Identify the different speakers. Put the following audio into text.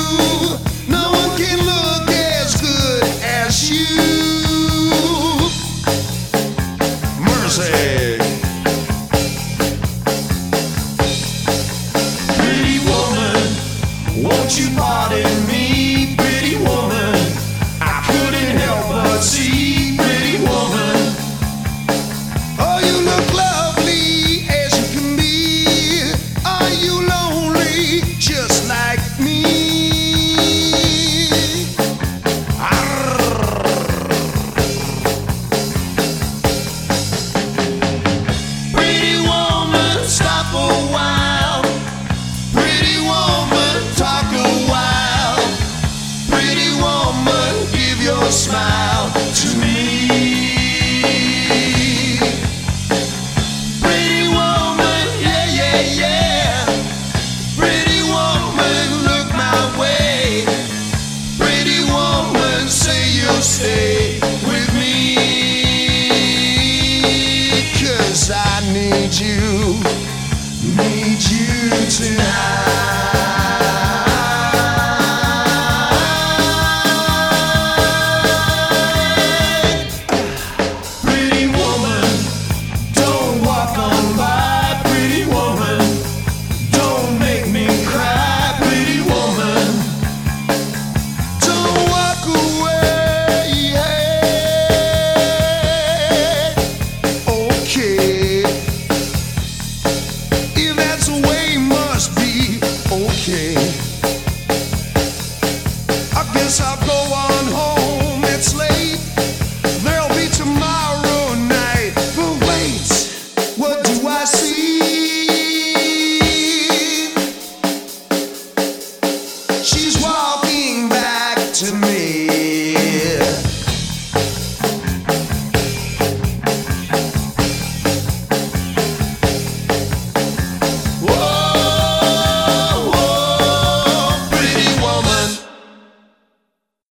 Speaker 1: No one can look as good as you. Mercy. Pretty woman, won't you pardon me? Pretty woman, I couldn't help but see. Pretty woman, oh, you look lovely as you can be. Are you lonely just like me? Pretty woman, stop a while. Pretty woman, talk a while. Pretty woman, give your smile to me. Pretty woman, yeah, yeah, yeah. Pretty woman, look my way. Pretty woman, say you'll stay with me. 'Cause I need you tonight. Pretty woman, don't walk on by. Pretty woman, don't make me cry. Pretty woman, don't walk away. Okay, if that's the way it must be, okay. I guess I'll go on home, it's late. There'll be tomorrow night. But wait, what do I see? She's walking back to me.